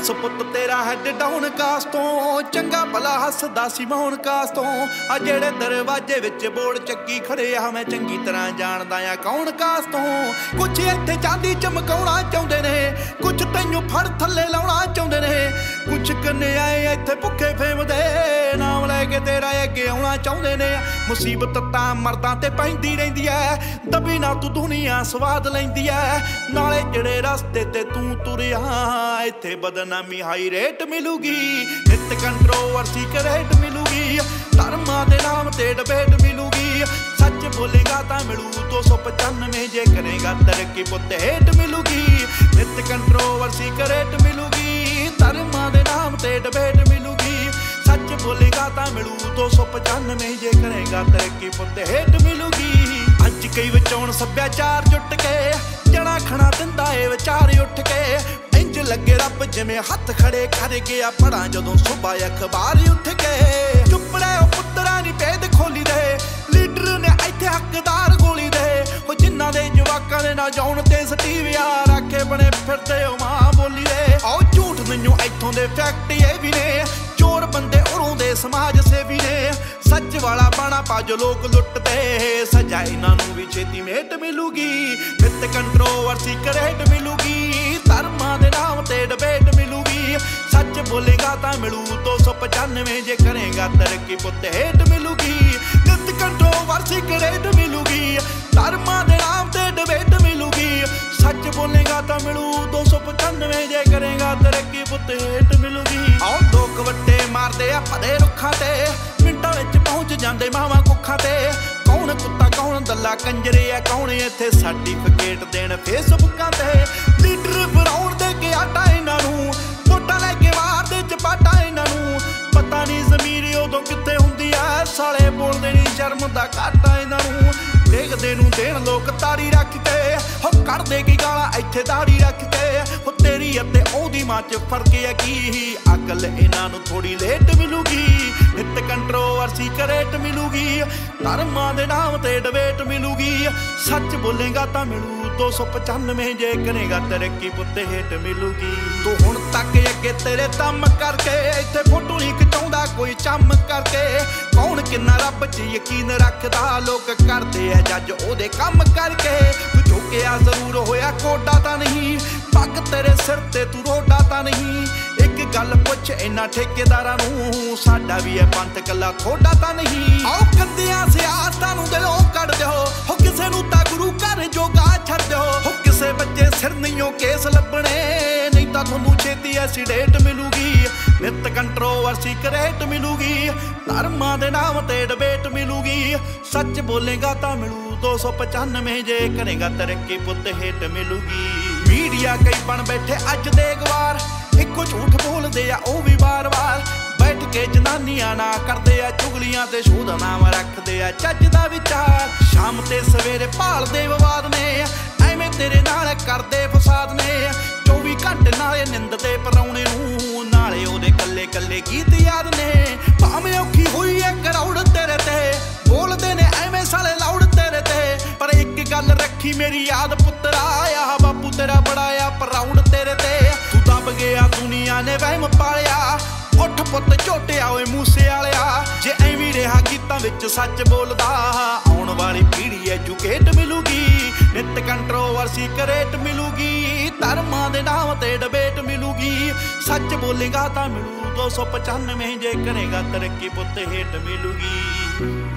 ਬਸ ਪੁੱਤ ਤੇਰਾ head down ਕਾਸ ਤੋਂ ਚੰਗਾ ਭਲਾ ਹੱਸਦਾ ਸੀ ਮੌਨ ਕਾਸ ਤੋਂ ਆ ਜਿਹੜੇ ਦਰਵਾਜ਼ੇ ਵਿੱਚ ਬੋਰਡ ਚੱਕੀ ਖੜੇ ਆ ਮੈਂ ਚੰਗੀ ਤਰ੍ਹਾਂ ਜਾਣਦਾ ਆ ਕੌਣ ਕਾਸ ਤੋਂ ਕੁਛ ਇੱਥੇ ਚਾਂਦੀ ਚਮਕਾਉਣਾ ਚਾਹੁੰਦੇ ਨੇ ਕੁਛ ਤੈਨੂੰ ਫੜ ਥੱਲੇ ਲਾਉਣਾ ਚਾਹੁੰਦੇ ਨੇ ਕੁਛ ਕਨਿਆਏ ਇੱਥੇ ਭੁੱਖੇ ਫੇਮਦੇ ਨਾਮ ਲੈ ਕੇ ਤੇਰਾ ਅੱਗੇ ਆਉਣਾ ਚਾਹੁੰਦੇ ਨੇ ਮੁਸੀਬਤ ਤਾਂ ਮਰਦਾਂ ਤੇ ਪੈਂਦੀ ਰਹਿੰਦੀ ਐ ਦਬੀ ਨਾ ਤੂੰ ਦੁਨੀਆ ਸਵਾਦ ਲੈਂਦੀ ਐ ਨਾਲੇ ਜਿਹੜੇ ਰਸਤੇ ਤੇ ਤੂੰ ਤੁਰਿਆ ਇੱਥੇ ਬਦਨਾਮੀ ਹਾਈ ਰੇਟ ਮਿਲੂਗੀ ਨਿਤ ਕੰਟਰੋਵਰਸੀ ਕਰੇਟ ਮਿਲੂਗੀ ਧਰਮਾਂ ਦੇ ਨਾਮ ਤੇ ਡਿਬੇਟ ਮਿਲੂਗੀ ਸੱਚ ਬੋਲੇਗਾ ਤਾਂ ਮਿਲੂ 295 ਜੇ ਕਰੇਗਾ ਤਰੱਕੀ ਪੁੱਤ ਹੇਟ ਮਿਲੂਗੀ ਨਿਤ ਕੰਟਰੋਵਰਸੀ ਕਰੇਟ ਮਿਲੂਗੀ ਧਰਮਾਂ ਦੇ ਨਾਮ ਤੇ ਡਿਬੇਟ ਮਿਲੂਗੀ ਸੱਚ ਬੋਲੇਗਾ ਤਾਂ ਮਿਲੂ 295 ਜੇ ਕਰੇਗਾ ਤਰੱਕੀ ਪੁੱਤ ਹੇਟ ਮਿਲੂਗੀ ਅੱਜ ਕਈ ਵਿਚਾਉਣ ਸੱਭਿਆਚਾਰ ਜੁੱਟ ਕੇ ਜਣਾ ਖਣਾ ਦਿੰਦਾ ਏ ਵਿਚਾਰ ਉੱਠ ਕੇ ਇੰਜ ਲੱਗੇ ਰੱਬ ਜਿਵੇਂ ਹੱਥ ਖੜੇ ਕਰ ਗਿਆ ਪੜਾਂ ਜਦੋਂ ਸੁਬਾ ਅਖਬਾਰ ਉੱਠ ਕੇ ਚੁੱਪੜੇ ਉਹ ਪੁੱਤਰਾਂ ਨੀ ਭੇਦ ਖੋਲੀ ਦੇ ਲੀਡਰ ਨੇ ਇੱਥੇ ਹੱਕਦਾਰ ਗੋਲੀ ਦੇ ਉਹ ਜਿਨ੍ਹਾਂ ਦੇ ਜਵਾਕਾਂ ਦੇ ਨਾ ਜਾਉਣ ਤੇ ਸਟੀਵਿਆ ਰੱਖੇ ਬਣੇ ਫਿਰਦੇ ਉਹ ਮਾਂ ਬੋਲੀ ਦੇ ਉਹ ਝੂਠ ਮੈਨੂੰ ਇੱਥੋਂ ਦੇ ਫੈਕਟ ਇਹ ਵੀ ਨੇ ਚੋਰ ਬੰਦੇ ਉਰੋਂ ਦੇ ਸਮਾਜ ਸੇਵੀ ਨੇ ਸੱਚ ਵਾਲਾ ਬਾਣਾ ਪਾ ਜੋ ਲੋਕ ਲੁੱਟਦੇ ਸਜ਼ਾ ਇਹਨਾਂ ਨੂੰ ਵੀ ਛੇਤੀ ਮੇਟ ਮਿਲੂਗੀ ਨਿਤ ਕੰਟਰੋਵਰਸੀ ਕਰੇਟ ਮਿਲੂਗੀ ਧਰਮਾਂ ਦੇ ਨਾਮ ਤੇ ਡਿਬੇਟ ਮਿਲੂਗੀ ਸੱਚ ਬੋਲੇਗਾ ਤਾਂ ਮਿਲੂ 295 ਜੇ ਕਰੇਗਾ ਤਰੱਕੀ ਪੁੱਤ ਹੇਟ ਮਿਲੂਗੀ ਨਿਤ ਕੰਟਰੋਵਰਸੀ ਕਰੇਟ ਮਿਲੂਗੀ ਧਰਮਾਂ ਦੇ ਨਾਮ ਤੇ ਡਿਬੇਟ ਮਿਲੂਗੀ ਸੱਚ ਬੋਲੇਗਾ ਤਾਂ ਮਿਲੂ 295 ਜੇ ਕਰੇਗਾ ਤਰੱਕੀ ਪੁੱਤ ਹੇਟ ਮਿਲੂਗੀ ਆਓ ਲੋਕ ਵੱਟੇ ਮਾਰਦੇ ਆ ਭਦੇ ਰੁੱਖਾਂ ਤੇ ਮਿੰਟਾਂ ਵਿੱਚ ਪਹੁੰਚ ਜਾਂਦੇ ਮਾਵਾਂ ਕੁੱਖਾਂ ਤੇ ਕੌਣ ਕੁੱਤਾ ਕੌਣ ਦੱਲਾ ਕੰਜਰੇ ਆ ਕੌਣ ਇੱਥੇ ਸਰਟੀਫਿਕੇਟ ਦੇਣ ਫੇਸਬੁੱਕਾਂ ਤੇ ਲੀਡਰ ਬਣਾਉਣ ਦੇ ਕੇ ਆਟਾ ਇਹਨਾਂ ਨੂੰ ਵੋਟਾਂ ਲੈ ਕੇ ਮਾਰਦੇ ਚਪਾਟਾ ਇਹਨਾਂ ਨੂੰ ਪਤਾ ਨਹੀਂ ਜ਼ਮੀਰ ਉਦੋਂ ਕਿੱਥੇ ਹੁੰਦੀ ਆ ਸਾਲੇ ਬੋਲਦੇ ਨਹੀਂ ਸ਼ਰਮ ਦਾ ਘਾਟਾ ਇਹਨਾਂ ਨੂੰ ਦੇਖਦੇ ਨੂੰ ਦੇਣ ਲੋਕ ਤਾੜੀ ਰੱਖ ਕੇ ਹੋ ਕੱਢਦੇ ਕੀ ਗਾਲਾਂ ਇੱਥੇ ਦਾੜੀ ਰੱਖ ਕੇ ਹੋ ਤੇਰੀ ਅਤੇ ਉਹਦੀ ਮਾਂ ਚ ਫਰਕ ਹੈ ਕੀ ਅਕਲ ਇਹਨਾਂ ਨੂੰ ਥੋੜੀ ਲੇਟ ਮਿਲੂਗੀ ਨਿਤ ਕੰਟਰੋਵਰਸੀ ਕਰੇਟ ਮਿਲੂਗੀ ਧਰਮਾਂ ਦੇ ਨਾਮ ਤੇ ਡਿਬੇਟ ਮਿਲੂਗੀ ਸੱਚ ਬੋਲੇਗਾ ਤਾਂ ਮਿਲੂ 295 ਜੇ ਕਰੇਗਾ ਤਰੱਕੀ ਪੁੱਤ ਹੇਟ ਮਿਲੂਗੀ ਤੂੰ ਹੁਣ ਤੱਕ ਅੱਗੇ ਤੇਰੇ ਦਮ ਕਰਕੇ ਇੱਥੇ ਫੋਟੋ ਨਹੀਂ ਖਿਚਾਉਂਦਾ ਕੋਈ ਚੰਮ ਕਰਕੇ ਕੌਣ ਕਿੰਨਾ ਰੱਬ 'ਚ ਯਕੀਨ ਰੱਖਦਾ ਲੋਕ ਕਰਦੇ ਆ ਜੱਜ ਉਹਦੇ ਕੰਮ ਕਰਕੇ ਤੂੰ ਝੁਕਿਆ ਜ਼ਰੂਰ ਹੋਇਆ ਕੋਡਾ ਤਾਂ ਨਹੀਂ ਪੱਗ ਤੇਰੇ ਸਿਰ ਤੇ ਤੂੰ ਰੋਡਾ ਤਾਂ ਨਹੀਂ ਇੱਕ ਗੱਲ ਪੁੱਛ ਇਹਨਾਂ ਠੇਕੇਦਾਰਾਂ ਨੂੰ ਸਾਡਾ ਵੀ ਇਹ ਪੰਥ ਕੱਲਾ ਥੋੜਾ ਤਾਂ ਨਹੀਂ ਆਓ ਕੰਦਿਆਂ ਸਿਆਸਤਾਂ ਨੂੰ ਦਿਲੋਂ ਕੱਢ ਦਿਓ ਹੋ ਕਿਸੇ ਨੂੰ ਤਾਂ ਗੁਰੂ ਘਰ ਜੋਗਾ ਛੱਡ ਦਿਓ ਹੋ ਕਿਸੇ ਬੱਚੇ ਸਿਰ ਨਹੀਂਓ ਕੇਸ ਲੱਭਣੇ ਨਹੀਂ ਤਾਂ ਤੁਹਾਨੂੰ ਛੇਤੀ ਐਸੀਡੇਟ ਮਿਲੂਗੀ ਨਿਤ ਕੰਟਰੋਵਰਸੀ ਕਰੇਟ ਮਿਲੂਗੀ ਧਰਮਾਂ ਦੇ ਨਾਮ ਤੇ ਡਿਬੇਟ ਮਿਲੂਗੀ ਸੱਚ ਬੋਲੇਗਾ ਤਾਂ ਮਿਲੂ 295 ਜੇ ਕਰੇਗਾ ਤਰੱਕੀ ਪੁੱਤ ਹੇਟ ਮਿਲੂਗੀ ਮੀਡੀਆ ਕਈ ਬਣ ਬੈਠੇ ਅੱਜ ਦੇ ਗਵਾਰ ਇੱਕੋ ਝੂਠ ਬੋਲਦੇ ਆ ਉਹ ਵੀ ਵਾਰ-ਵਾਰ ਬੈਠ ਕੇ ਜਨਾਨੀਆਂ ਨਾ ਕਰਦੇ ਆ ਚੁਗਲੀਆਂ ਤੇ ਸ਼ੋਧਾ ਨਾਮ ਰੱਖਦੇ ਆ ਚੱਜ ਦਾ ਵਿਚਾਰ ਸ਼ਾਮ ਤੇ ਸਵੇਰੇ ਭਾਲਦੇ ਵਿਵਾਦ ਨੇ ਐਵੇਂ ਤੇਰੇ ਨਾਲ ਕਰਦੇ ਫਸਾਦ ਨੇ 24 ਘੰਟੇ ਨਾਲੇ ਨਿੰਦ ਤੇ ਪਰਾਉਣੇ ਨੂੰ ਨਾਲੇ ਉਹਦੇ ਕੱਲੇ ਕੱਲੇ ਗੀਤ ਯਾਦ ਨੇ ਭਾਵੇਂ ਔਖੀ ਹੋਈ ਐ ਕਰਾਉੜ ਤੇਰੇ ਤੇ ਬੋਲਦੇ ਨੇ ਐਵੇਂ ਸਾਲੇ ਲਾਉੜ ਤੇਰੇ ਤੇ ਪਰ ਇੱਕ ਗੱਲ ਰੱਖੀ ਮੇਰੀ ਯਾਦ ਪੁੱਤਰਾ ਆ ਬਾਪੂ ਤੇਰਾ ਬੜਾ ਆ ਪਰਾਉੜ ਤੇਰੇ ਤੇ ਤੂੰ ਦਬ ਗਿਆ ਦੁਨੀਆ ਨੇ ਵਹਿਮ ਪਾਲਿਆ ਉੱਠ ਪੁੱਤ ਝੋਟਿਆ ਓਏ ਮੂਸੇ ਵਾਲਿਆ ਜੇ ਐਵੇਂ ਰਿਹਾ ਗੀਤਾਂ ਵਿੱਚ ਸੱਚ ਬੋਲਦਾ ਆਉਣ ਵਾਲੀ ਪੀੜ੍ਹੀ ਐਜੂਕੇਟ ਮਿਲੂਗੀ ਨਿਤ ਕੰਟਰੋਵਰਸੀ ਕਰੇਟ ਮਿਲੂਗੀ ਧਰਮਾਂ ਦੇ ਨਾਮ ਤੇ ਡਿਬੇਟ ਮਿਲੂਗੀ ਸੱਚ ਬੋਲੇਗਾ ਤਾਂ ਮਿਲੂ 295 ਜੇ ਕਰੇਗਾ ਤਰੱਕੀ ਪੁੱਤ ਹੇਟ ਮਿਲੂਗੀ